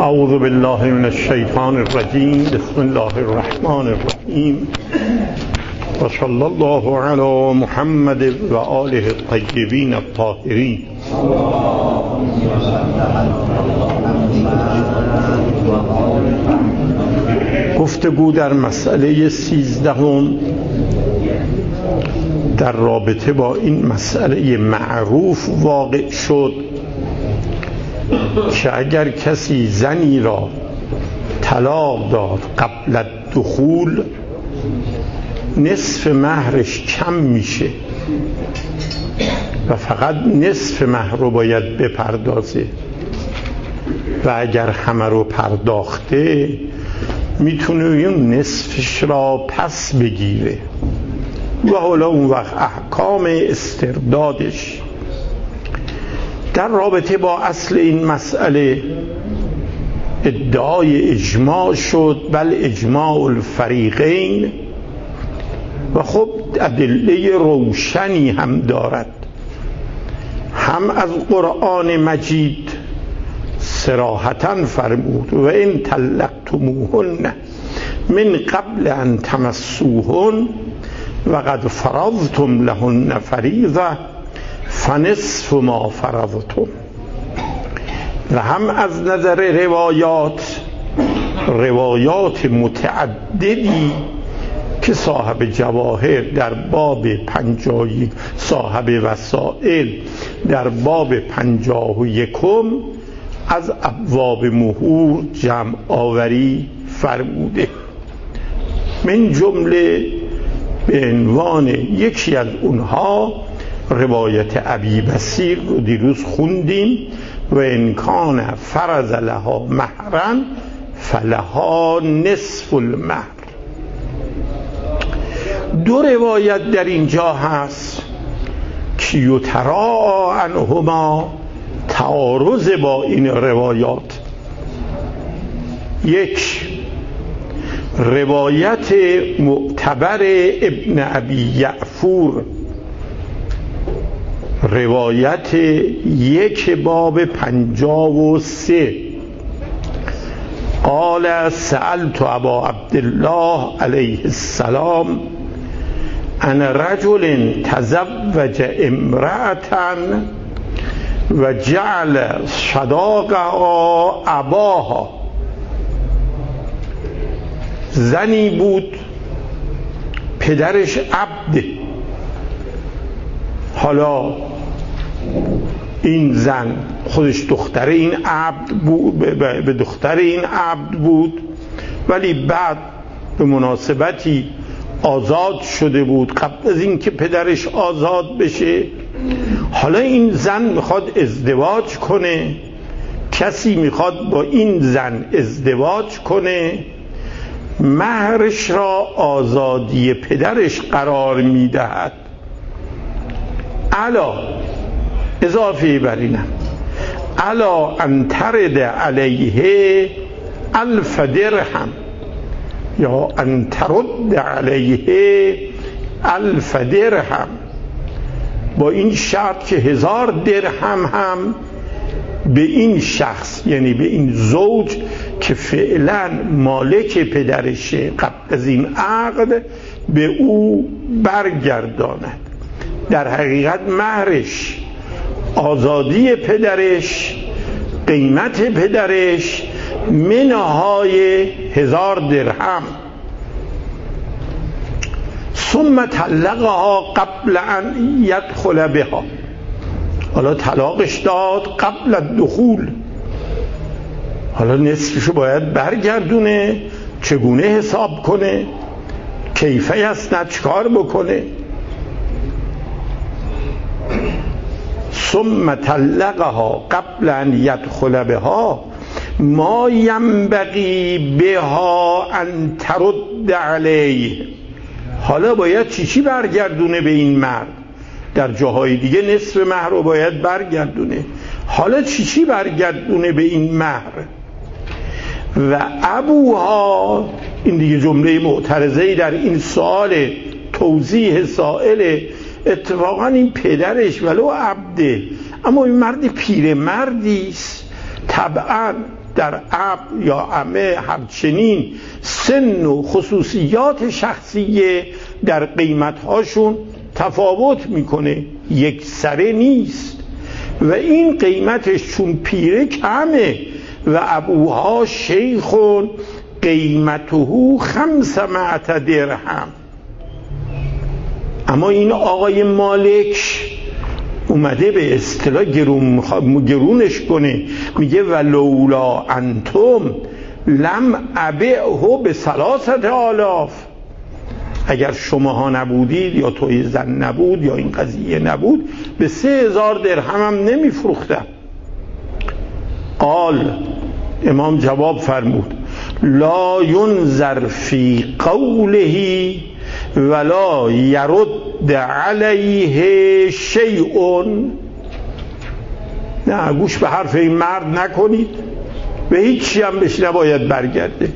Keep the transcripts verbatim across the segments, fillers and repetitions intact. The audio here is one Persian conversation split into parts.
اعوذ بالله من الشیطان الرجیم. بسم الله الرحمن الرحیم و صلی الله علی محمد و آله الطیبین الطاهرین. گفتگو در مسئله سیزدهم در رابطه با این مسئله معروف واقع شد که اگر کسی زنی را طلاق داد قبل دخول نصف مهرش کم میشه و فقط نصف مهر رو باید بپردازه و اگر همه رو پرداخته میتونه اون نصفش را پس بگیره و حالا اون وقت احکام استردادش. در رابطه با اصل این مسئله ادعای اجماع شد، بل اجماع الفریقین، و خب ادله روشنی هم دارد، هم از قرآن مجید صراحتاً فرمود و ان طلقتموهن من قبل ان تمسوهن و قد فرضتم لهن فریضه فنصف ما فرضتم. و هم از نظر روایات روایات متعددی که صاحب جواهر در باب پنجاه صاحب وسائل در باب پنجاه و یکم از ابواب مهور جمع آوری فرموده. من جمله به عنوان یکی از اونها روایت ابی بصیر رو دیروز خوندیم و ان کان فرض لها مهرا فلها نصف المهر. دو روایت در اینجا هست که یتراءی عنهما تعارض با این روایات. یک روایت معتبر ابن ابی یعفور، روایت یک باب پنجاه و سه، قال سألت ابا عبدالله علیه السلام عن رجل تزوج امرأة و جعل صداقها اباها. زنی بود پدرش عبده، حالا این زن خودش دختر این عبد بود، به دختر این عبد بود، ولی بعد به مناسبتی آزاد شده بود قبل از این که پدرش آزاد بشه. حالا این زن میخواد ازدواج کنه، کسی میخواد با این زن ازدواج کنه، مهرش را آزادی پدرش قرار میدهد. الا اضافه بر اینم الا ان ترد علیه الف درهم یا ان ترد علیه الف درهم، با این شرط که هزار درهم هم به این شخص، یعنی به این زوج که فعلا مالک پدرشه قبل از این عقد، به او برگرداند. در حقیقت مهرش آزادی پدرش، قیمت پدرش منهای هزار درهم. ثم طلقها قبل ان یدخل بها، حالا طلاقش داد قبل الدخول، حالا نصفشو باید برگردونه. چگونه حساب کنه؟ کیفی است نه چکار بکنه؟ ثم طلقها قبل ان یدخل بها ما ینبغی بها ان ترد علیه. حالا باید چی چی برگردونه به این مرد؟ در جاهای دیگه نصف مهر رو باید برگردونه، حالا چی چی برگردونه به این مهر؟ و ابوها، این دیگه جمله معترضه‌ای در این سوال توضیح سائل. اتفاقا این پدرش ولو عبده، اما این مرد پیر مردیست، طبعا در اب یا عمه همچنین سن و خصوصیات شخصیه در قیمتهاشون تفاوت میکنه، یک سره نیست و این قیمتش چون پیره کمه و ابوها شیخون قیمته خمسمائة درهم. اما این آقای مالک اومده به اصطلاح گرون گرونش کنه، میگه ولولا انتم لم ابعه به ثلاثه آلاف. اگر شماها نبودید یا توی زن نبود یا این قضیه نبود به سه هزار درهم هم نمیفروختم. قال امام جواب فرمود لا ینظر فی قوله ولا یرد علیه شیء. نه گوش به حرف این مرد نکنید، به هیچی هم بهش نباید برگرده.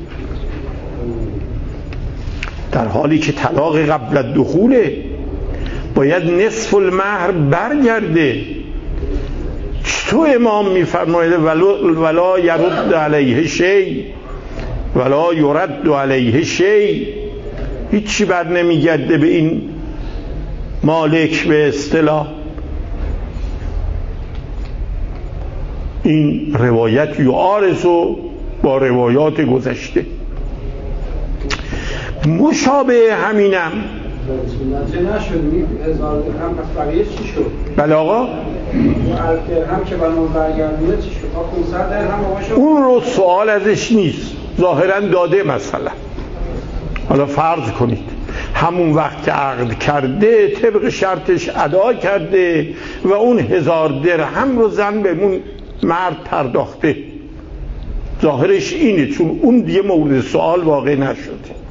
در حالی که طلاق قبل الدخوله باید نصف المهر برگرده. چطور امام میفرماید ولا یرد علیه شیء ولا یرد علیه شیء، هیچی بر نمیگرده به این مالک به اصطلاح. این روایت یعارض با روایات گذشته. مشابه همینم بله آقا اون رو سوال ازش نیست، ظاهرا داده. مثلا حالا فرض کنید همون وقت که عقد کرده طبق شرطش ادا کرده و اون هزار درهم رو زن به اون مرد پرداخته، ظاهرش اینه چون اون دیگه مورد سوال واقع نشده.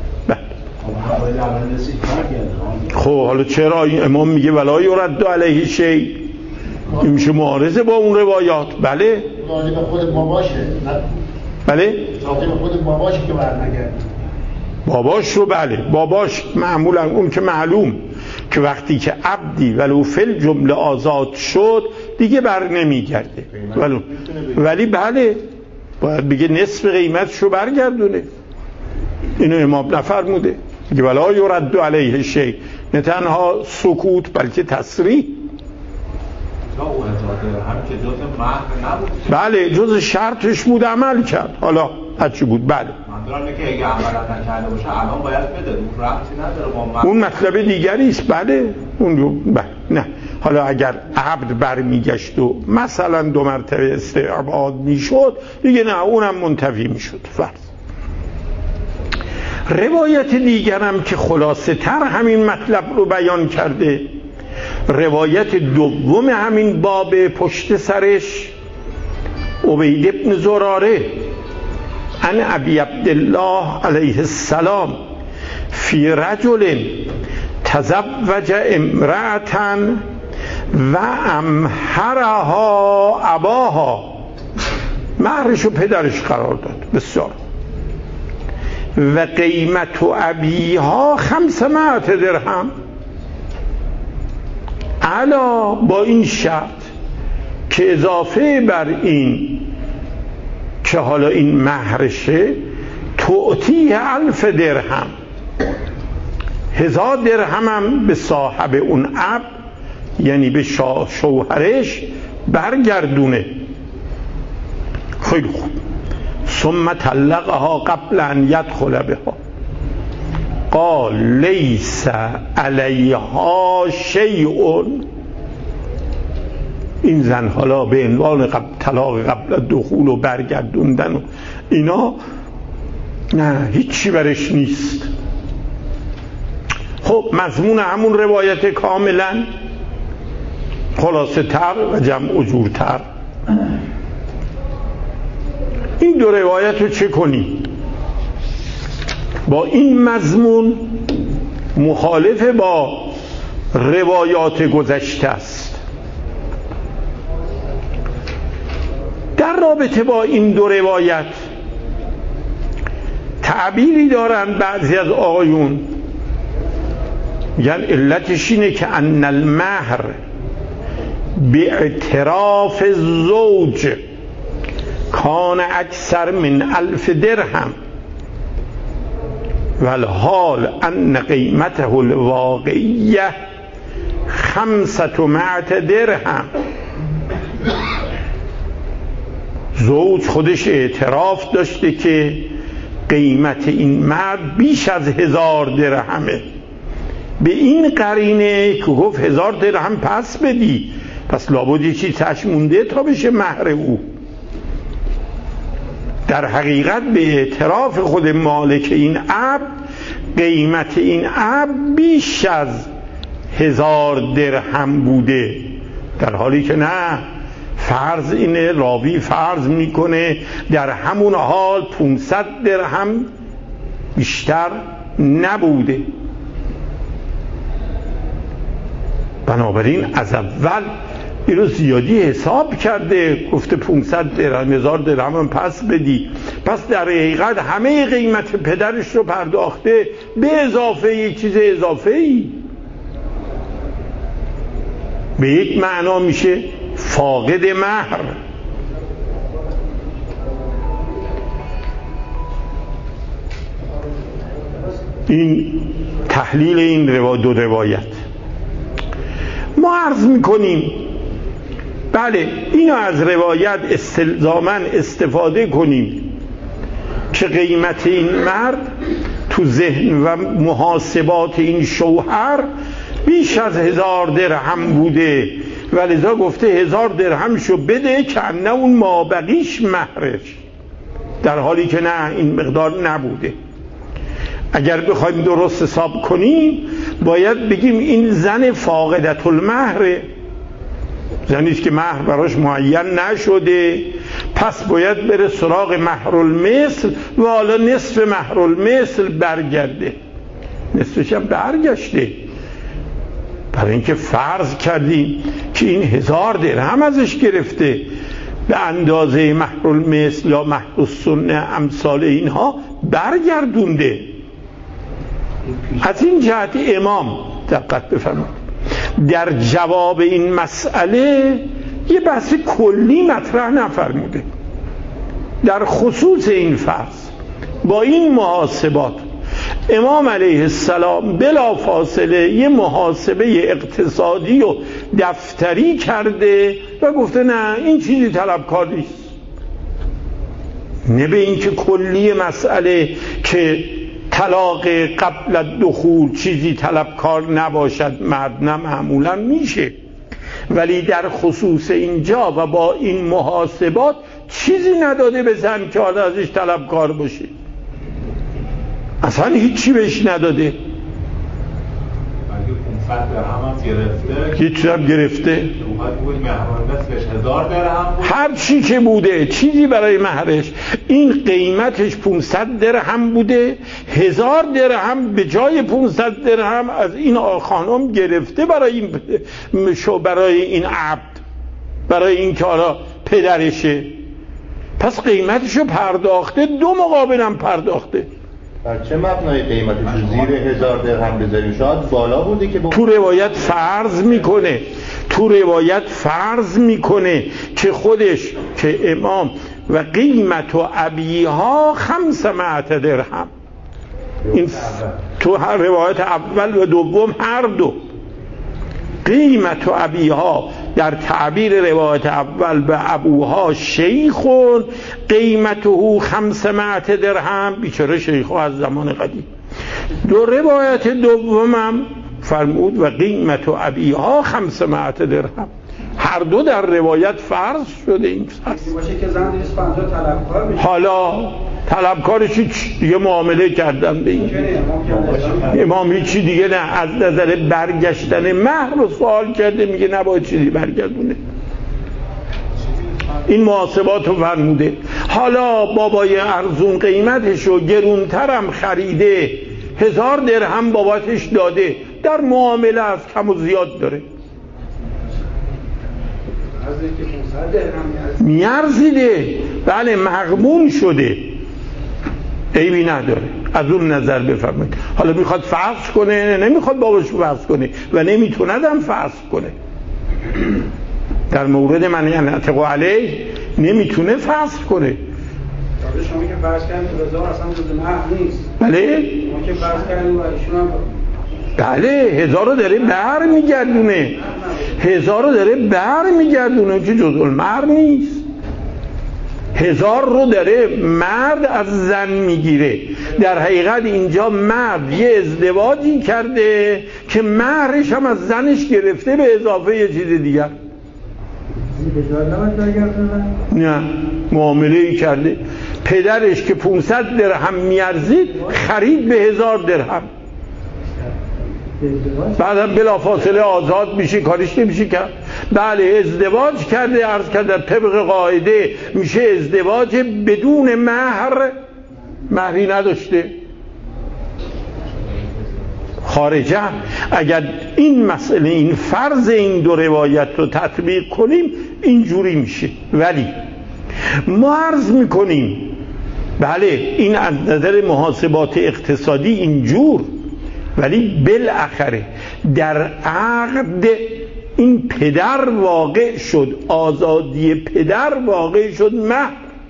خب حالا چرا این امام میگه ولا یرد علیه شیء؟ این میشه معارضه با اون روایات. بله راجع به خود باباشه. بله راجع به خود باباشه که برنگرد. باباش رو بله باباش معمولا اون که معلوم که وقتی که عبدی ولو فل جمله آزاد شد دیگه بر نمیگرده، ولی ولی بله باید بگه نصف قیمتش رو برگردونه. اینو امام نفرموده که ولا یرد علیه شیء، نه تنها سکوت بلکه تصریح. بله جز شرطش بود عمل کرد، حالا هرچی بود. بله منظورم اینه که اگه عمل نکرده باشه الان باید بده، اون ربطی نداره با اون مطلب دیگری است. بله اون رو بله. نه حالا اگر عبد برمیگشت و مثلا دو مرتبه استعباد میشد دیگه نه اونم منتفی میشد. فرض روایت دیگرم که خلاصه تر همین مطلب رو بیان کرده، روایت دوم همین باب پشت سرش عبید ابن زراره عن ابی عبدالله علیه السلام فی رجل تزوج امرأة و امهرها اباها، مهرشو پدرش قرار داد. بسیار. و قیمت ابیها خمسمائة درهم، علا با این شرط که اضافه بر این که حالا این مهرشه تعطیه الف درهم، هزار درهم هم به صاحب اون عبد یعنی به شوهرش برگردونه. خیلی خوب. ثم طلقها قبل ان يدخل بها قال لیس علیها شیء. این زن حالا به عنوان قبل طلاق قبل دخول و برگردوندن و اینا نه هیچی برش نیست. خب مضمون همون روایت کاملا خلاصه تر و جمع اجورتر. این دو روایت رو چه کنی؟ با این مضمون مخالف با روایات گذشته است. در رابطه با این دو روایت تعبیری دارن بعضی از آقایون، یعنی علتش اینه که ان المهر به اعتراف زوج کان اکثر من الف درهم والحال ان قیمته الواقعیه خمسة مائة درهم. زوج خودش اعتراف داشته که قیمت این مرد بیش از هزار درهمه. به این قرینه که گفت هزار درهم پس بدی، پس لابد یه چیز تش مونده تا بشه مهر او. در حقیقت به اعتراف خود مالک این عبد قیمت این عبد بیش از هزار درهم بوده، در حالی که نه، فرض اینه، راوی فرض میکنه در همون حال پانصد درهم بیشتر نبوده. بنابراین از اول این رو زیادی حساب کرده، گفته پانصد درهم، هزار درهم هم پس بدی، پس در حقیقت همه قیمت پدرش رو پرداخته به اضافه یک چیز اضافه ای. به یک معنا میشه فاقد مهر. این تحلیل این روا دو روایت. ما عرض میکنیم بله اینو از روایت استلزاما استفاده کنیم که قیمت این مرد تو ذهن و محاسبات این شوهر بیش از هزار درهم بوده و لذا گفته هزار درهمشو بده که نه اون مابقیش مهرش، در حالی که نه، این مقدار نبوده. اگر بخوایم درست حساب کنیم باید بگیم این زن فاقدت المهره، زنیست که مهر براش معین نشده، پس باید بره سراغ مهر المثل و حالا نصف مهر المثل برگرده. نصفش هم برگشته، برای اینکه فرض کردیم که این هزار درهم ازش گرفته به اندازه مهر المثل یا مهر السنه امثال اینها برگردونده. از این جهت امام دقت بفرمایید در جواب این مسئله یه بحث کلی مطرح نفرموده. در خصوص این فرض با این محاسبات امام علیه السلام بلا فاصله یه محاسبه اقتصادی و دفتری کرده و گفته نه این چیزی طلبکار نیست. نه به این که کلی مسئله که طلاق قبل الدخول چیزی طلبکار نباشد، مرد نه معمولا میشه، ولی در خصوص اینجا و با این محاسبات چیزی نداده به زن که حالا ازش طلبکار باشه، اصلا هیچی بهش نداده. هیچ هم گرفته، هر چی که بوده چیزی برای مهرش، این قیمتش پانصد درهم بوده، هزار درهم به جای پانصد درهم از این خانم گرفته برای این شو برای این عبد، برای این که حالا پدرشه، پس قیمتشو پرداخته، دو مقابلم پرداخته. بر چه مبنای قیمتش زیر هزار درهم بذاریم؟ شاید بالا بوده که با... تو روایت فرض میکنه تو روایت فرض میکنه که خودش که امام و قیمت و ابیها خمس مائت درهم، این تو هر روایت اول و دوم هر دو قیمت و ابیها در تعبیر روایت اول به ابوها شیخون قیمته خمس مائت درهم، بیچاره شیخو از زمان قدیم. دو روایت دومم فرمود و قیمت و ابیها خمس مائت درهم، هر دو در روایت فرض شده. این فرض باشه که زن دویست و پنجاه طلبکار میشه، حالا طلبکارش دیگه معامله کردن به این امام هیچی دیگه نه، از نظر برگشتن مهر رو سوال کرده، میگه نباید چیزی برگردونه. این محاسبات رو فرموده. حالا بابای ارزون قیمتش رو گرونترم خریده، هزار درهم باباتش داده، در معامله از کم و زیاد داره، میارزیده، بله مغمون شده، عیبی نداره. از اون نظر بفرمایید. حالا میخواد فرض کنه، نمیخواد باباش فرض کنه و نمیتوندم فرض کنه. در مورد من ینطق علیه نمیتونه فصل کنه. شما که فرض کردید هزار اصلا جز مهر نیست. بله ما که فرض کردیم و ایشون هم بله هزار رو داره بر میگردونه، هزار رو داره بر میگردونه که جزء المهر نیست. هزار رو داره مرد از زن میگیره. در حقیقت اینجا مرد یه ازدواجی کرده که مهرش هم از زنش گرفته به اضافه یه چیز دیگر. نه معامله ای کرده. پدرش که پانصد درهم میارزید خرید به هزار درهم، بعدم بلافاصله آزاد میشه، کارش نمیشه کرد. بله ازدواج کرده، عرض کرده طبق قاعده میشه ازدواج بدون مهر، مهری نداشته. خارجه اگر این مسئله، این فرض این دو روایت رو تطبیق کنیم اینجوری میشه. ولی ما عرض میکنیم بله این از نظر محاسبات اقتصادی اینجور، ولی بالاخره در عقد این پدر واقع شد، آزادی پدر واقع شد مهر.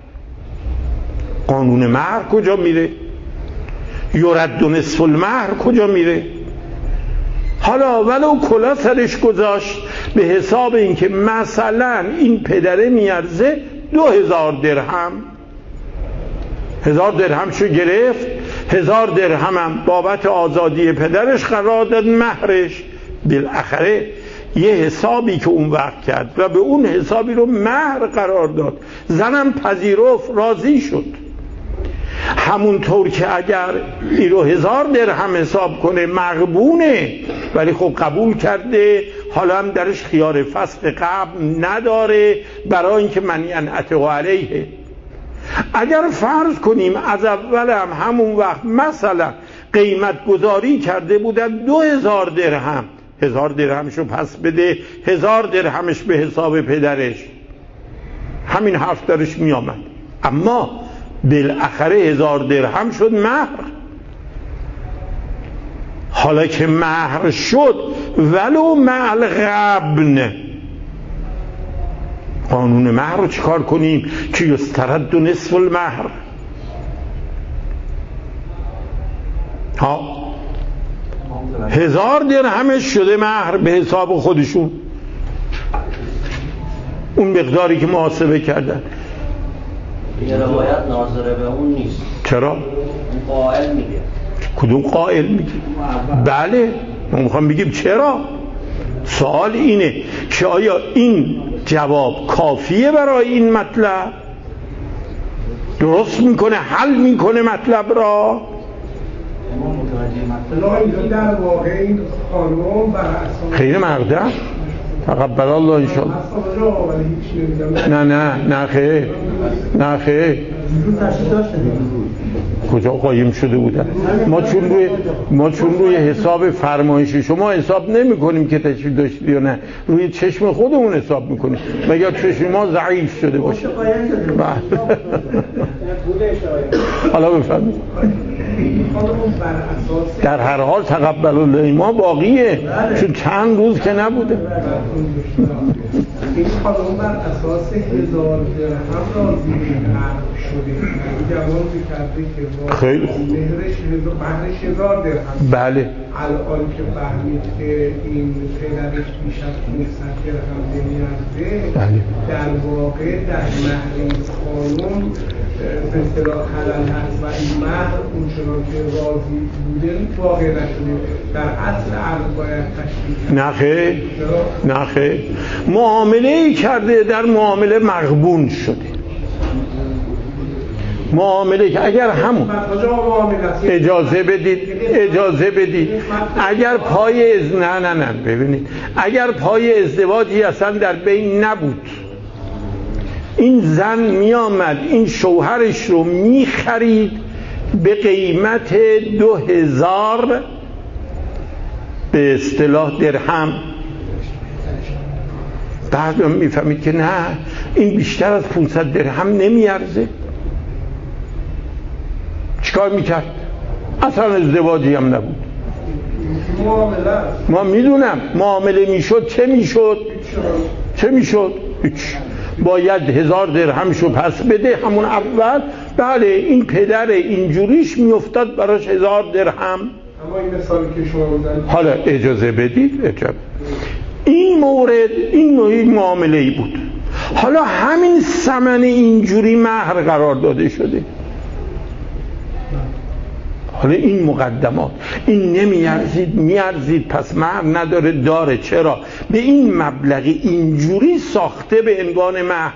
قانون مهر کجا میره؟ یرد نصف المهر کجا میره؟ حالا ولو کلا سرش گذاشت به حساب اینکه مثلا این پدره میارزه دو هزار درهم، هزار درهمشو گرفت، هزار درهمم بابت آزادی پدرش قرار داد مهرش. بالاخره یه حسابی که اون وقت کرد و به اون حسابی رو مهر قرار داد، زنم پذیرفت، راضی شد. همونطور که اگر این رو هزار درهم حساب کنه مغبونه، ولی خب قبول کرده، حالا هم درش خیار فسخ قبل نداره برای اینکه منی انعته علیه. اگر فرض کنیم از اول هم همون وقت مثلا قیمت گذاری کرده بودن دو هزار درهم، هزار درهمشو پس بده، هزار درهمش به حساب پدرش، همین حرف درش می آمد. اما بالاخره هزار درهم شد مهر. حالا که مهر شد ولو مع الغبن، قانون مهر رو چیکار کنیم؟ که یسترد نصف المهر. ها هزار درهمش شده مهر به حساب خودشون، اون مقداری که محاسبه کردن. این روایت ناظره به اون نیست. چرا؟ اون قائل میگه. کدوم قائل میگه؟ بله ما میخوام بگیم چرا. سوال اینه که آیا این جواب کافیه برای این مطلب؟ درست میکنه، حل میکنه مطلب را؟ در واقع این خانم بر اساس خیلی مرده تقبل الله انشاءالله. نه نه نه خیر نه خیر کجا قایم شده بودن؟ ما چون روی ما چون روی حساب فرمایشی شما حساب نمی کنیم که تشریف داشتید یا نه، روی چشم خودمون حساب میکنیم مگر چشم ما ضعیف شده باشه. حالا بفرمایید. در هر حال تقبل الله ما باقیه، چون چند روز که نبوده. این خانم بر اساس هزار درهم راضی شده، جواب کرده که خیلی خوب مهرش هزار درهم. بله الان که فهمید که این پدرش بیش از پانصد درهم نمیارزه، بله. در واقع در مهر این خانم به اصطلاح خلل هست و این مهر اونچنان که راضی بوده واقع نشده. در اصل عقد باید تشکیل نه خیر نه خیر معامله ای کرده، در معامله مغبون شده. معامله که اگر همون اجازه بدید اجازه بدید اگر پای از نه نه نه ببینید اگر پای ازدواجی اصلا در بین نبود، این زن می آمد این شوهرش رو می خرید به قیمت دو هزار به اصطلاح درهم، بعد می فهمید که نه این بیشتر از پانصد درهم نمی ارزه، چیکار میکرد؟ اصلا ازدواجی هم نبود. ما میدونم معامله میشد چه میشد؟ چه میشد؟ هیچ. باید هزار درهمشو پس بده همون اول. بله این پدر اینجوریش میافتاد براش هزار درهم. اما این مثالی که شما بودن حالا اجازه بدید اجازه. این مورد این نوعی معامله ای بود. حالا همین ثمن اینجوری مهر قرار داده شده. حالا این مقدمات این نمیارزید میارزید پس مهر نداره داره. چرا؟ به این مبلغ اینجوری ساخته به عنوان مهر.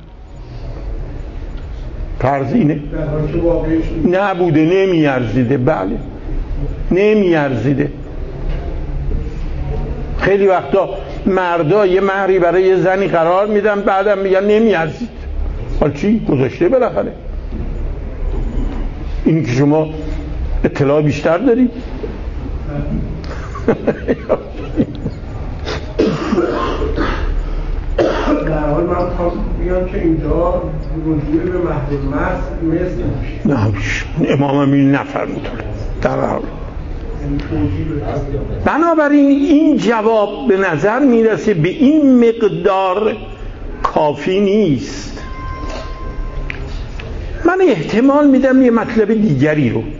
فرض اینه نبوده نمیارزیده. بله نمیارزیده. خیلی وقتا مردا یه مهری برای یه زنی قرار میدن بعدم میگن نمیارزید. حالا چی؟ گذاشته بالاخره. این که شما اطلاع بیشتر دارید. در حال من خواستم بگم که اینجا رجوع به محرم مس مثل نه امام امین نفرمود. در حال بنابراین این جواب به نظر میرسه به این مقدار کافی نیست. من احتمال میدم یه مطلب دیگری رو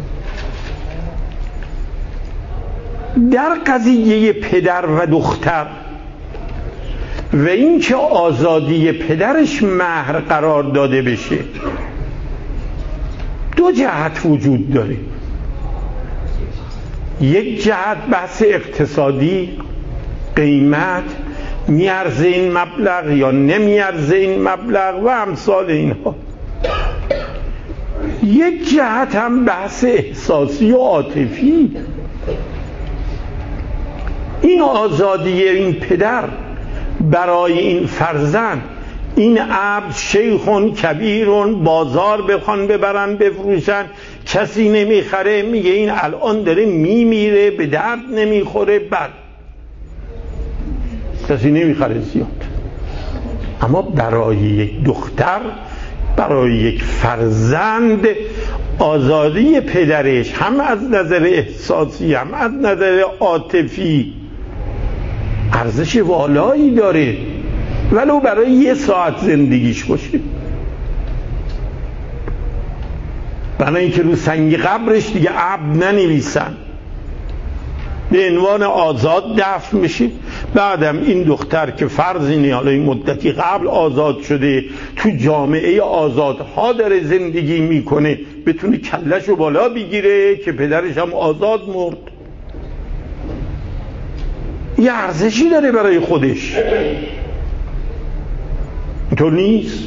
در قضیه پدر و دختر و این که آزادی پدرش مهر قرار داده بشه دو جهت وجود داره. یک جهت بحث اقتصادی، قیمت میارزه این مبلغ یا نمیارزه این مبلغ و امثال اینها. یک جهت هم بحث احساسی و عاطفی. این آزادی این پدر برای این فرزند، این عبد شیخون کبیرون، بازار بخوان ببرن بفروشن کسی نمیخره، میگه این الان داره میمیره به درد نمیخوره، بد کسی نمیخره زیاد. اما برای یک دختر، برای یک فرزند، آزادی پدرش هم از نظر احساسی هم از نظر عاطفی ارزش والایی داره، ولو برای یه ساعت زندگیش باشه. برای اینکه رو سنگ قبرش دیگه عبد ننویسن، به عنوان آزاد دفن میشه. بعدم این دختر که فرض اینه حالا این مدتی قبل آزاد شده، تو جامعه آزادها داره زندگی میکنه، بتونه کلهشو بالا بگیره که پدرش هم آزاد مرد. یه ارزشی داره برای خودش، اینطور نیست؟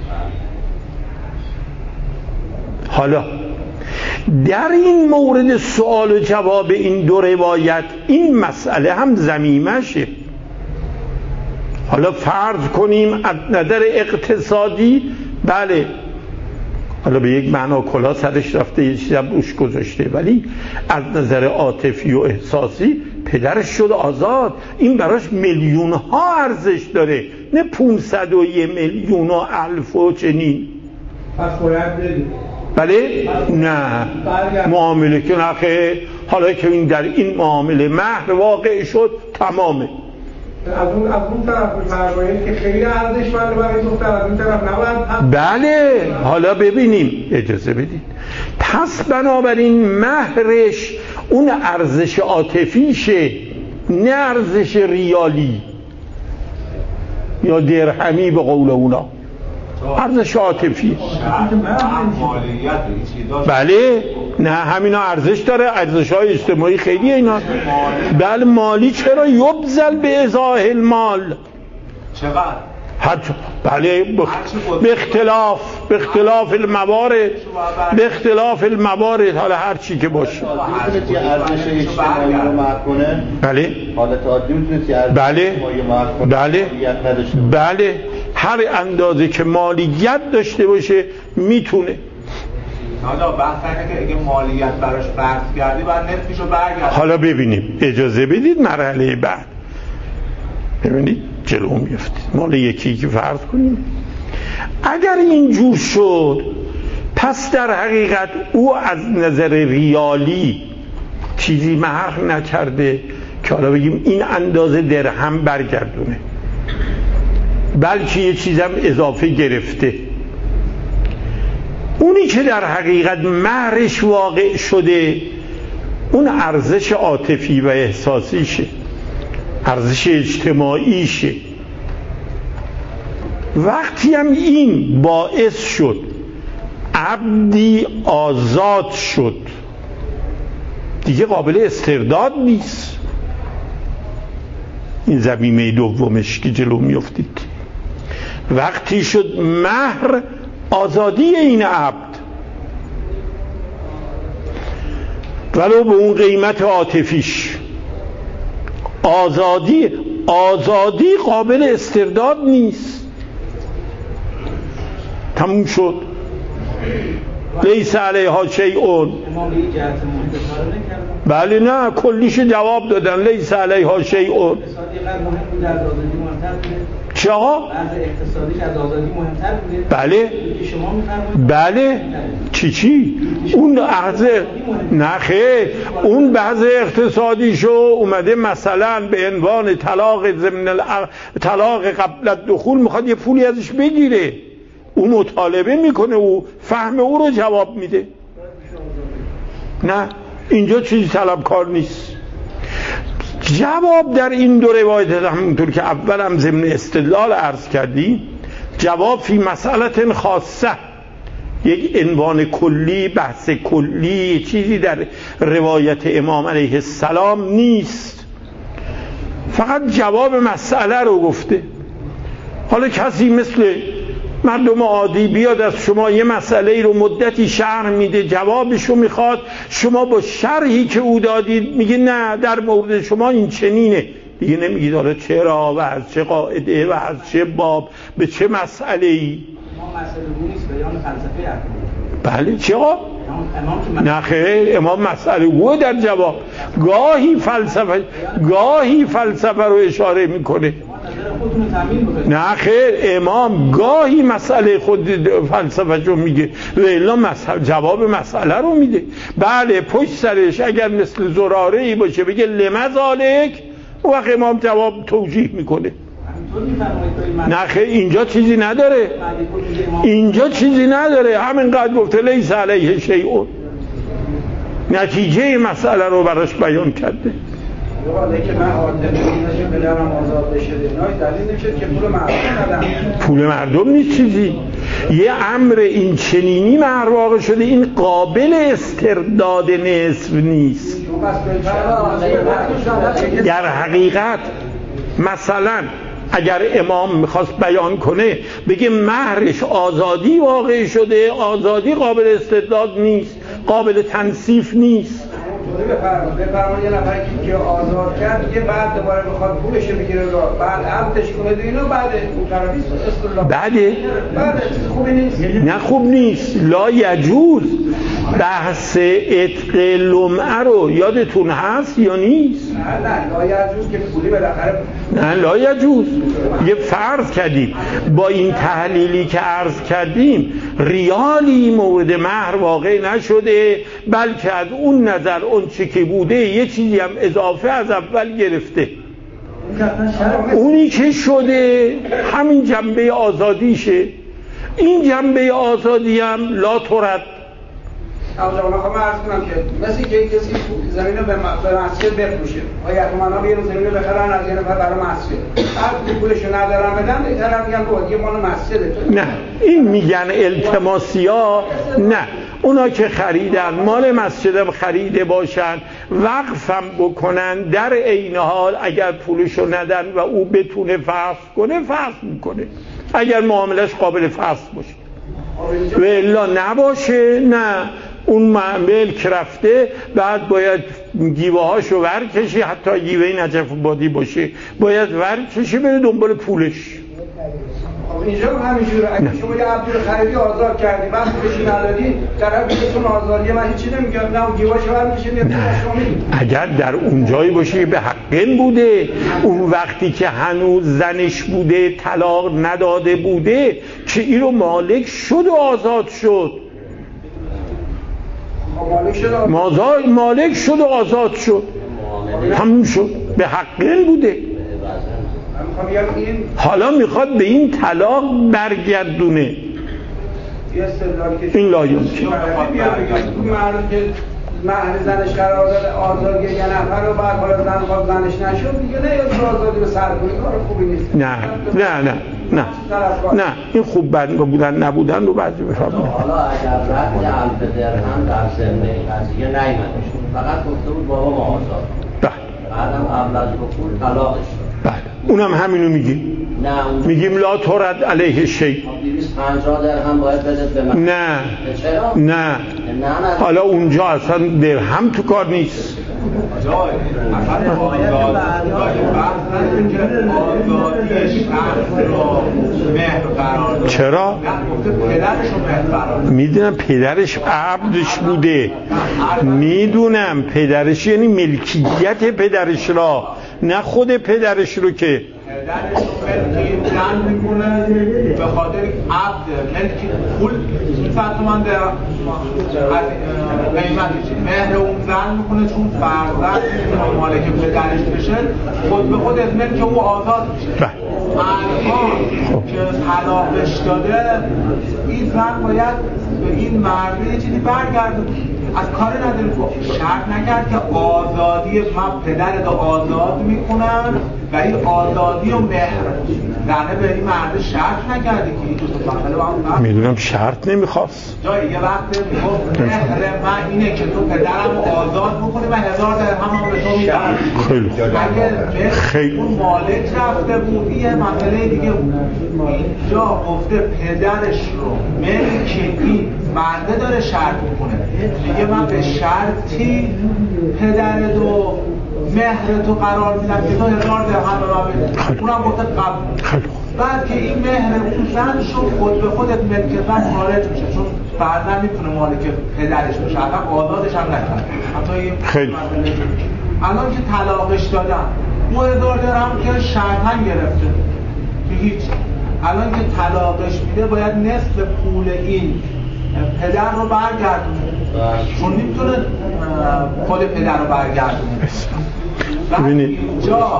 حالا در این مورد سوال و جواب این دو روایت این مسئله هم ضمیمشه. حالا فرض کنیم از نظر اقتصادی بله، حالا به یک معنا کلا سرش رفته یه چیزی هم روش گذاشته، ولی از نظر عاطفی و احساسی پدرش شد آزاد. این براش میلیون ها ارزش داره، نه پونصد و یه میلیون و الف و چنین. پس باید بدید. بله؟ نه معامله که نخه. حالا که این در این معامله مهر واقع شد تمامه. از اون از اون طرف می‌فرمایید که خیلی ارزشمند برای دختر، از این طرف نباید. بله حالا ببینیم، اجازه بدید. پس بنابراین مهرش اون ارزش عاطفیشه، نه ارزش ریالی یا درهمی به قول اونا، ارزش عاطفی. بله نه همینا ارزش داره، ارزش های اجتماعی خیلی اینا. بله مالی چرا؟ یبذل به ازاح المال. چقدر؟ حتی بله بخ... به اختلاف به اختلاف الموارد به اختلاف الموارد حالا هر چی که باشه. میتونید یه ارزش اجتماعی رو محو کنه؟ بله حالت عادی میتونید یه ارزش بله اجتماعی محو کنه؟ بله بله هر اندازه که مالیت داشته باشه میتونه. حالا بحث اینه که اگه مالیت براش فرض کردی باید نصفشو برگردی. حالا ببینیم، اجازه بدید مرحله بعد ببینید جلو میفتید. مال یکی که فرض کنیم اگر اینجور شد، پس در حقیقت او از نظر ریالی چیزی مهر نکرده که حالا بگیم این اندازه درهم برگردونه. بلکه یه چیزم اضافه گرفته. اونی که در حقیقت مهرش واقع شده اون ارزش عاطفی و احساسیشه، ارزش اجتماعیشه. وقتی هم این باعث شد عبدی آزاد شد دیگه قابل استرداد نیست. این ضمیمه دومش که جلو میافتید، وقتی شد مهر آزادی این عبد ولو به اون قیمت عاطفیش، آزادی آزادی قابل استرداد نیست. تموم شد. لیس علیها شیء. بله نه کلیش جواب دادن لیس علیها شیء. چه آقا؟ اقتصادی که از آزادی مهمتر بوده. بله شما می‌فرمایید بله چی چی اون عرض نه خیر اون بحث اقتصادیشو اومده مثلا به عنوان طلاق ضمن الع... طلاق قبل الدخول میخواد یه پولی ازش بگیره، او مطالبه میکنه، او فهم او رو جواب میده. نه اینجا چیزی طلبکار نیست. جواب در این دو روایت همونطور که اولم ضمن استدلال عرض کردیم، جواب فی مسئله خاصه، یک عنوان کلی، بحث کلی، چیزی در روایت امام علیه السلام نیست، فقط جواب مسئله رو گفته. حالا کسی مثل مردم عادی بیاد از شما یه مسئله رو مدتی شرح میده، جوابشو میخواد، شما با شرحی که او دادید میگه نه در مورد شما این چنینه، دیگه نمیگید حالا چرا و از چه قاعده و از چه باب به چه مسئله ای. ما مسئله گو نیست، بیان فلسفه اکبر. بله چرا؟ نه خیر امام مسئله گو در جواب، گاهی فلسفه گاهی فلسفه رو اشاره میکنه. نه خیر امام گاهی مسئله خود فلسفه رو میگه و الا مسئله جواب مسئله رو میده. بله پشت سرش اگر مثل زراره ای باشه بگه لما ذالک، اون وقت امام جواب توجیه میکنه. نه خیر اینجا چیزی نداره، اینجا چیزی نداره، همینقدر گفته لیس علیه شیء، نتیجه مسئله رو براش بیان کرده. والا که من عاطفه بدارم آزاد بشه نه دلیل نمیشه که پول مردم ندم. پول مردم نیست چیزی، یه امر این چنینی مهر واقع شده، این قابل استرداد نصف نیست. در حقیقت مثلا اگر امام میخواست بیان کنه بگه مهرش آزادی واقع شده، آزادی قابل استرداد نیست، قابل تنصیف نیست. بفرمایید یه نفر که آزاد کرد دیگه بعد دوباره بخواد پولش بگیره بعد عقدش کنه و اینو بعد اون طرفی اصطلاح بعده بعد خوبی نیست. نه خوب نیست، لا یجوز. بحث عتق لمعه رو یادتون هست یا نیست؟ نه نه لا یجوز که پولی بالاخره نه لا یجوز. یه فرض کردیم با این تحلیلی که عرض کردیم ریالی مورد مهر واقع نشده، بلکه از اون نظر اون چی که بوده یه چیزی هم اضافه از اول گرفته. اونی که شده همین جنبه آزادیشه. این جنبه آزادی هم لا ترد. آقا من خواهم عرض کنم که مثل که کسی زمین رو به مسجد بفروشه، آیا اتمانا بیرون زمین رو بخرن از یه نفر برای مسجد، هر پولشو ندارن بدن به طرف میگن بود یه مال مسجده. نه این میگن التماسی ها، نه اونا که خریدن مال مسجدم خریده باشن وقفم بکنن، در عین حال اگر پولشو ندن و او بتونه فسخ کنه فسخ میکنه اگر معاملش قابل فسخ باشه، و الا نباشه نه اون ملک رفته بعد باید گیوه هاشو ورکشی، حتی گیوه نجف بادی باشه باید ورکشی بره دنبال پولش. اینجا هم همینجوره، اگه شما یه عبدو رو خریدی آزاد کردی بعد پولشی ندادی طرف میگه آزادیه من هیچی نمیگم، نه اون گیوهاشو ورکشی میاد شما میگی. اگر در اونجایی باشه به حقن بوده، اون وقتی که هنوز زنش بوده طلاق نداده بوده که این رو مالک شد و آزاد شد، مالک شد مازای مالک شد و آزاد شد، تموم شد، به حقن بوده. حالا میخواد به این طلاق برگردونه. این لایون که مردم که مهر زنش قرار داره آزادی یه نفر رو بعد حالا زن خواب زنش نشد دیگه نه یا آزادی به سرکونی کار خوبی نیست. نه نه نه نه نه این خوب بد بودن نبودن رو بعضی بفهمه. حالا اگر رد الف درهم در ضمن این قضیه نیامده فقط گفته بود بابا ما آزاد. بله. بعدم قبل از رکود طلاقش داد. بله. اونم همینو میگیم. نه میگیم لا ترد علیه شیء. دویست و پنجاه درهم باید بدید به من. نه. چرا؟ نه. نه نه. حالا اونجا اصلا درهم تو کار نیست. جای اصلا آزادی شخص را مهر قرار داد. چرا؟ میدونم پدرش عبدش بوده، میدونم پدرش یعنی ملکیت پدرش را، نه خود پدرش رو که پدرش رو ملکی زن میکنه به خاطر عبد ملکی پول صد تومن در قیمتش مهر اون زن میکنه چون فرزند میتونه مالک پدرش بشه، خود به خود از ملک او آزاد میشه. الان که طلاقش داده این زن باید به این مرد یه چیزی برگرده، از کار نداره، شرط نکرد که آزادی من پدرت آزاد میکنن و این آزادی و مهر زنه به این مرد شرط نکرده که این دوست مسئله با هم میدونم شرط نمیخواست جایی یه وقت میگفت مهر من اینه که تو پدرم آزاد بکنی و هزار درهم هم به تو میدم. خیلی اگه خیلی اون مالک رفته بود یه مسئله دیگه بود. اینجا گفته پدرش رو ملک این مرده داره شرط میکنه، میگه من به شرطی پدرت و مهر تو قرار میدم که تو هزار درهم به من بده. اونم گفته قبل. بعد که این مهر اون زن شد خود به خودت ملک زن خارج میشه، چون بعدا میتونه مالک پدرش بشه، اصلا آزادش هم نکنه. خیلی الان که طلاقش دادن او هزار درهم که شرطن گرفته که هیچ، الان که طلاقش میده باید نصف پول این پدر رو برگردونه، چون نمیتونه خود پدر رو برگردونه. ببینید اینجا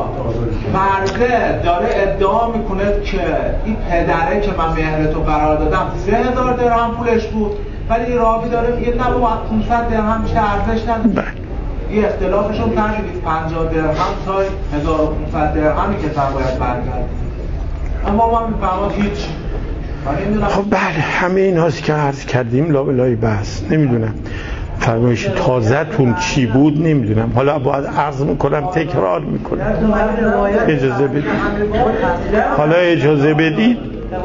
مرده داره ادعا میکنه که این پدره که من مهرتو قرار دادم سه هزار درهم پولش بود، ولی راوی داره میگه نه بابا پانصد درهم میشه ارزش نداره. این اختلافشون کردید پنجاه درهم تا هزار و پانصد درهمی که سر باید برگرد. اما ما میفهمم هیچ. خب بله همه این هاست که عرض کردیم لابلای بحث. نمیدونم فرمایش تازه‌تون چی بود نمیدونم، حالا باید عرض میکنم تکرار میکنم. اجازه بدید حالا اجازه بدید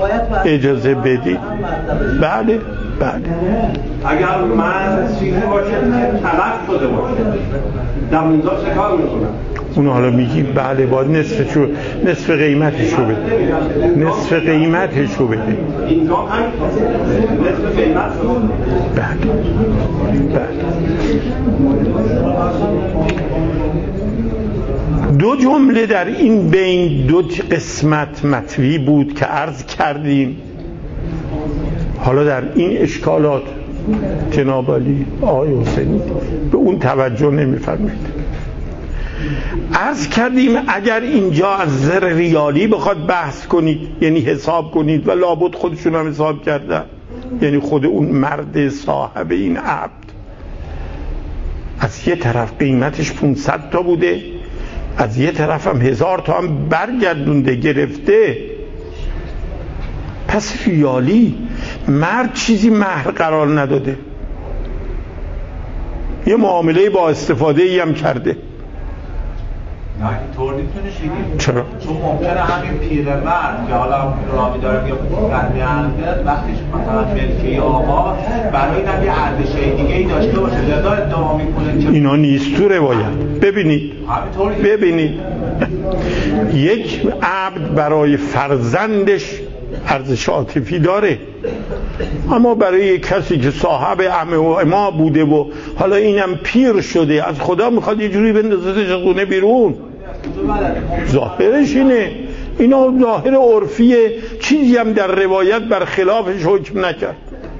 اجازه بدید بله بله اگر من چیزی باشه که طلب شده باشه در اونجا چه کار میکنم؟ اون حالا میگی بله باید نصفشو نصف قیمتشو بده، نصف قیمتشو بده. اینجا هم نصف قیمتشو بله بله. دو جمله در این بین دو قسمت مطوی بود که عرض کردیم. حالا در این اشکالات جناب علی آقای حسینی به اون توجه نمی‌فرمایید. عرض کردیم اگر اینجا از زر ریالی بخواد بحث کنید یعنی حساب کنید و لابد خودشون هم حساب کردن، یعنی خود اون مرد صاحب این عبد از یه طرف قیمتش پانصد تا بوده، از یه طرف هم هزار تا هم برگردونده گرفته، پس ریالی مرد چیزی مهر قرار نداده، یه معامله با استفاده ای هم کرده. نه اینطور نمیتونه شدید. چرا؟ چون ممکنه همین پیرمرد که حالا راوی داره میگه قدمی ارزش وقتیش مثلا ملکی آقا برای اینم یه ارزش دیگه ای داشته باشه، لذا ادعا میکنه که اینا نیست تو روایت. ببینید ببینید یک عبد برای فرزندش ارزش عاطفی داره، اما برای کسی که صاحب عمه و اما بوده و حالا اینم پیر شده از خدا میخواد یه جوری بندازتش از خونه بیرون، ظاهرش اینه. اینا ظاهر عرفیه، چیزی هم در روایت بر خلافش حکم نکرد،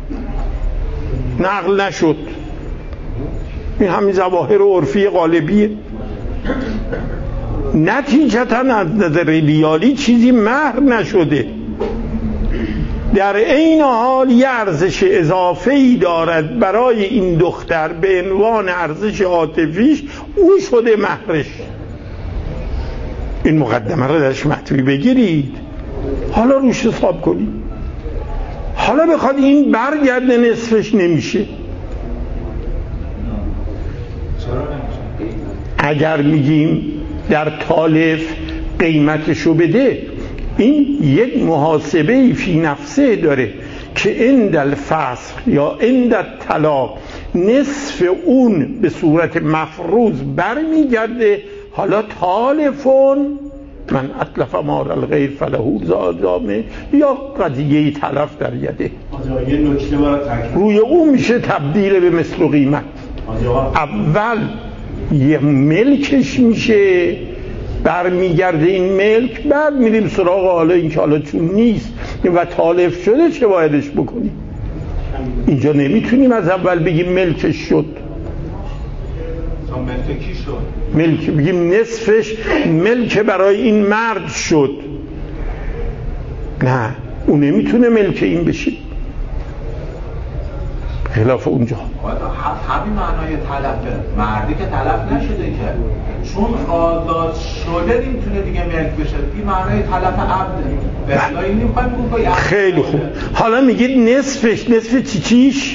نقل نشد. این همین ظواهر عرفی غالبیه. نتیجتا از نظر ریالی چیزی مهر نشده، در این حال یه ارزش اضافه‌ای دارد برای این دختر به عنوان ارزش عاطفیش، او شده مهرش. این مقدمه رو درش مطوی بگیرید، حالا روش حساب کنید. حالا بخواد این برگرده نصفش نمیشه. اگر میگیم در تالف قیمتشو بده، این یک محاسبه فی نفسه داره که عند الفسخ یا عند الطلاق نصف اون به صورت مفروض برمیگرده. حالا تالفون من اتلف مال الغیر فله زامه یا قضیه تلف در یده، یه نکته برای تکمیل روی اون میشه تبدیل به مثل و قیمت. اول یه ملکش میشه، برمیگرده این ملک، بعد میریم سراغ حالا این که حالا چون نیست و تالف شده چه بایدش بکنیم. اینجا نمیتونیم از اول بگیم ملکش شد. ملک کی شد؟ ملک بگیم نصفش ملک برای این مرد شد، نه اون نمیتونه ملک این بشه، خلاف اونجا. همین معنای تلفه، مردی که تلف نشده که چون آزاد شده نمیتونه دیگه ملک بشه، این معنای تلف عبده. این نمیخوایم بگیم خیلی خوب. حالا میگید نصفش، نصف چی چیش؟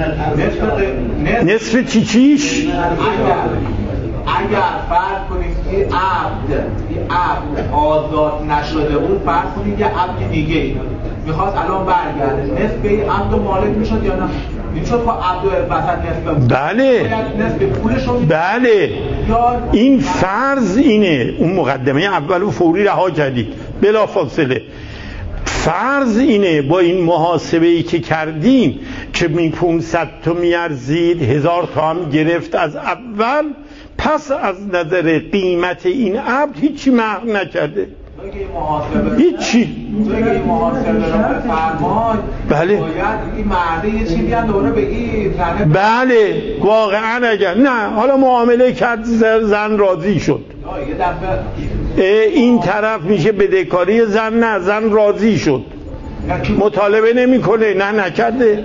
نصف چی چیش؟ اگر فرض کنید این عبد این عبد آزاد نشده بود، فرض کنید یه عبد دیگه میخواست الان برگرده، نصف این عبد مالک میشد یا نه؟ میشد با عبد و وسط نصف. بله بله، این فرض اینه. اون مقدمه اول و فوری رها کردید بلا فاصله. فرض اینه با این محاسبه ای که کردیم که می پونصد تا میارزید، هزار تا هم گرفت از اول، پس از نظر قیمت این عبد هیچی مهر نکرده، هیچی. این محاسبه رو فرمان بله باید این مرده یه چیزی هم دوره بگی. بله واقعا اگر نه حالا معامله کرد زن راضی شد، یه دفعه این طرف میشه بدهکاری زن، نه زن راضی شد، مطالبه نمیکنه، نه نکرده،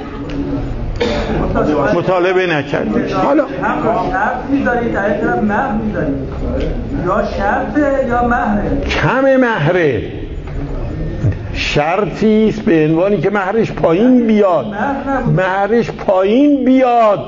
مطالبه نکرده. حالا شرط میذاری در این طرف مهر میذاری، یا شرطه یا مهره؟ کم مهره، شرطی است به عنوانی که مهرش پایین بیاد، مهرش پایین بیاد،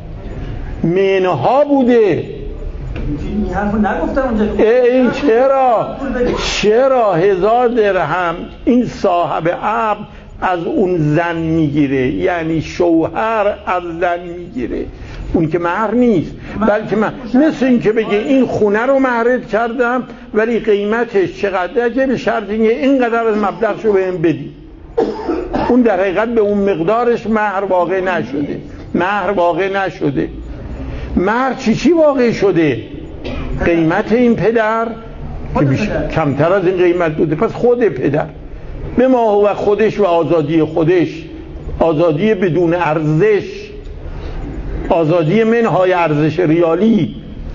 منها بوده. این حرفو نگفتم اونجا. این چرا چرا هزار درهم این صاحب عبد از اون زن میگیره، یعنی شوهر از زن میگیره، اون که مهر نیست، بلکه من مثل این که بگه این خونه رو مهرت کردم ولی قیمتش چقدره که به شرط اینه اینقدر از مبلغشو بهم بدی. اون در حقیقت به اون مقدارش مهر واقع نشده، مهر واقع نشده. مهر چی چی واقع شده؟ قیمت این پدر که کمتر از این قیمت بوده، پس خود پدر به ما و خودش و آزادی خودش، آزادی بدون ارزش، آزادی منهای ارزش ریالی.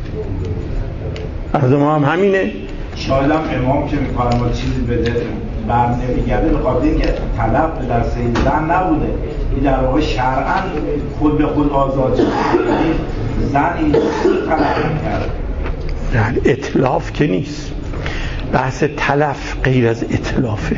از ما هم همینه. شاید هم امام که میکنم با چیزی بده بر نمیگرده به خاطر اینکه طلب به دست این زن نبوده، این در واقع شرعاً خود به خود آزاد شده، زن این طلب کرده. یعنی اتلاف که نیست، بحث تلف غیر از اتلافه.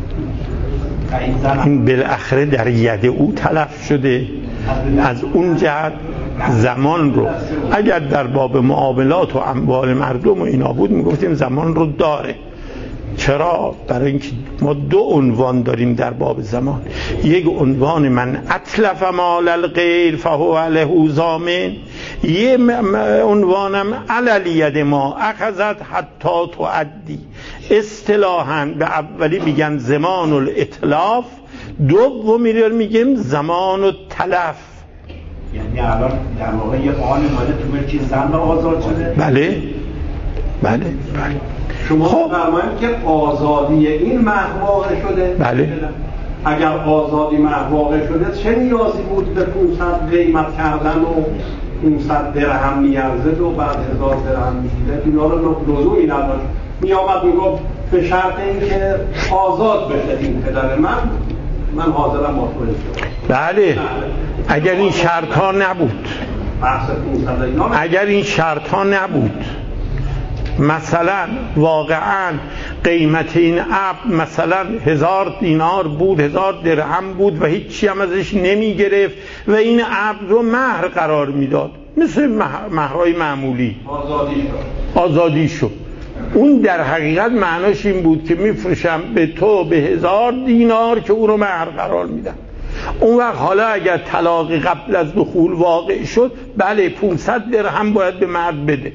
این بالاخره در ید او تلف شده. از اون جهت زمان رو اگر در باب معاملات و اموال مردم و اینا بود میگفتیم زمان رو داره. چرا؟ برای اینکه ما دو عنوان داریم در باب زمان. یک عنوان من اتلف مال الغیر فهو له ضامن، یه عنوانم علل ید ما اخذت حتی تعدی. اصطلاحاً به اولی میگن زمان الاتلاف، دومی رو میگیم زمان التلف. یعنی الان در واقع یه آن ماده تو ملکی زن آزاد شده؟ بله بله بله. شما خب فرمایید که آزادی این مهر واقع شده؟ بله. اگر آزادی مهر واقع شده چه نیازی بود به پونصد قیمت کردن و پانصد درهم میارزه و بعد هزار درهم میگیره، اینا رو لزومی نداشت. میامد میگفت به شرط اینکه آزاد بشه این پدر من، من حاضرم با تو ازدواج. بله اگر این شرط ها نبود، اگر این شرط ها نبود، مثلا واقعا قیمت این عبد مثلا هزار دینار بود، هزار درهم بود و هیچی هم ازش نمی گرفت و این عبد رو مهر قرار میداد، مثل مهرهای معمولی آزادی شد. آزادی شد. اون در حقیقت معناش این بود که میفروشم به تو به هزار دینار که او رو مهر قرار میدم. اون وقت حالا اگر طلاق قبل از دخول واقع شد، بله پانصد درهم باید به مرد بده،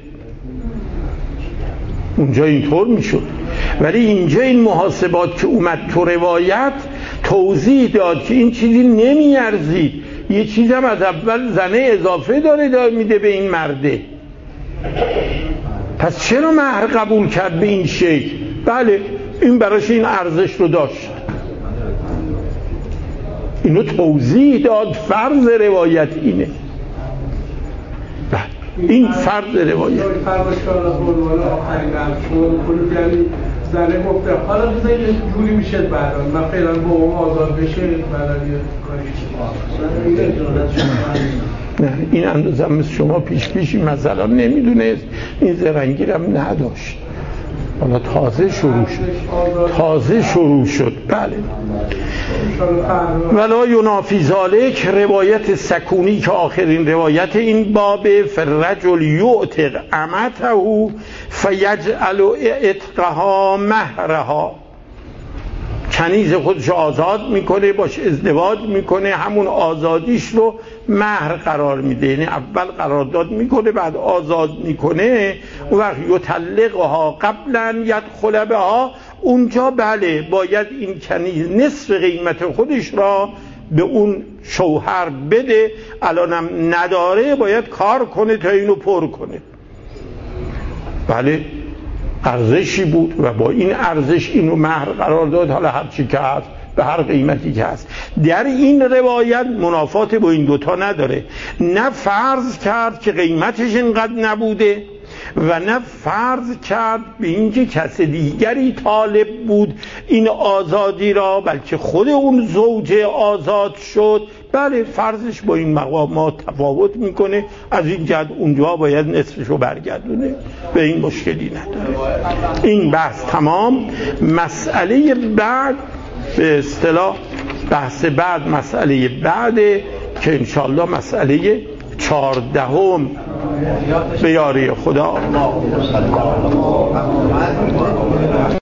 اونجا اینطور میشد. ولی اینجا این محاسبات که اومد تو روایت توضیح داد که این چیزی نمیارزید، یه چیز هم از اول زنه اضافه داره داره میده به این مرده، پس چرا مهر قبول کرد به این شکل؟ بله این براش این ارزش رو داشت. اینو توضیح داد، فرض روایت اینه. این فرض روایت فرض شالا قربان آخرین رمشون کلوب یعنی زنه گفته حالا بذارید جوری میشه بعدا من فعلا با اون آزاد بشه بعدا یه کاریش نه این اندازه مثل شما پیش پیشی مثلا نمیدونست، این زرنگیرم نداشت، حالا تازه شروع شد تازه شروع شد بله. ولا ینافی ذالک روایت سکونی که آخرین روایت این باب، فرجل یعتق امته فیجعل اعتقها مهرها، کنیز خودش آزاد میکنه، باش ازدواج میکنه، همون آزادیش رو مهر قرار میده، یعنی اول قرارداد میکنه بعد آزاد میکنه، اون وقت یطلقها قبلا یدخل بها، اونجا بله باید این کنیز نصف قیمت خودش را به اون شوهر بده، الانم نداره باید کار کنه تا اینو پر کنه. بله ارزشی بود و با این ارزش اینو مهر قرار داد، حالا هر چی که هست به هر قیمتی که هست. در این روایت منافات با این دوتا نداره، نه فرض کرد که قیمتش اینقدر نبوده و نه فرض کرد به اینکه کس دیگری طالب بود این آزادی را، بلکه خود اون زوج آزاد شد. بله فرضش با این مقامات تفاوت میکنه، از این جهت اونجا باید نصفشو برگردونه، به این مشکلی نداره. این بحث تمام. مسئله بعد به اصطلاح بحث بعد مسئله بعده که انشاءالله مسئله چهاردهم به یاری خدا.